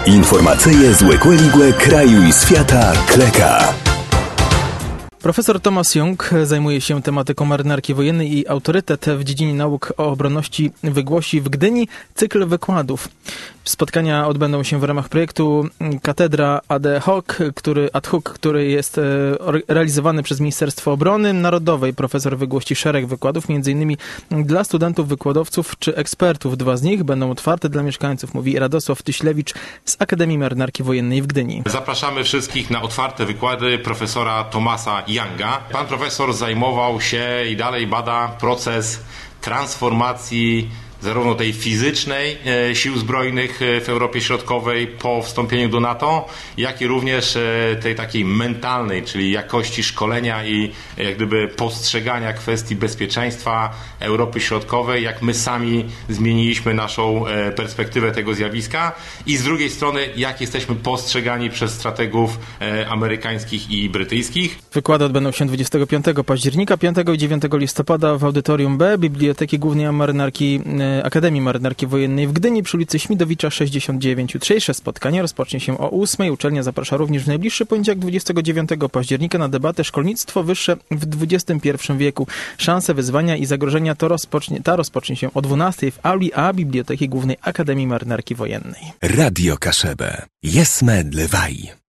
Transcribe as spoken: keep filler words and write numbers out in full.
Informacyje z Łekłe kraju i świata Kleka. Profesor Thomas Young zajmuje się tematyką marynarki wojennej i autorytet w dziedzinie nauk o obronności wygłosi w Gdyni cykl wykładów. Spotkania odbędą się w ramach projektu Katedra ad hoc, który, ad hoc, który jest realizowany przez Ministerstwo Obrony Narodowej. Profesor wygłosi szereg wykładów, między innymi dla studentów, wykładowców czy ekspertów. Dwa z nich będą otwarte dla mieszkańców, mówi Radosław Tyślewicz z Akademii Marynarki Wojennej w Gdyni. Zapraszamy wszystkich na otwarte wykłady profesora Thomasa Younga. Pan profesor zajmował się i dalej bada proces transformacji zarówno tej fizycznej e, sił zbrojnych w Europie Środkowej po wstąpieniu do NATO, jak i również e, tej takiej mentalnej, czyli jakości szkolenia i e, jak gdyby postrzegania kwestii bezpieczeństwa Europy Środkowej, jak my sami zmieniliśmy naszą e, perspektywę tego zjawiska i z drugiej strony jak jesteśmy postrzegani przez strategów e, amerykańskich i brytyjskich. Wykłady odbędą się dwudziestego piątego października, piątego i dziewiątego listopada w Audytorium B Biblioteki Głównej Marynarki Akademii Marynarki Wojennej w Gdyni przy ulicy Śmidowicza sześćdziesiąt dziewięć. Jutrzejsze spotkanie rozpocznie się o ósmej. Uczelnia zaprasza również w najbliższy poniedziałek dwudziestego dziewiątego października na debatę Szkolnictwo wyższe w dwudziestym pierwszym wieku. Szanse, wyzwania i zagrożenia to rozpocznie, ta rozpocznie się o dwunastej w auli A Biblioteki Głównej Akademii Marynarki Wojennej. Radio Kaszebę. Jesme dlewaj.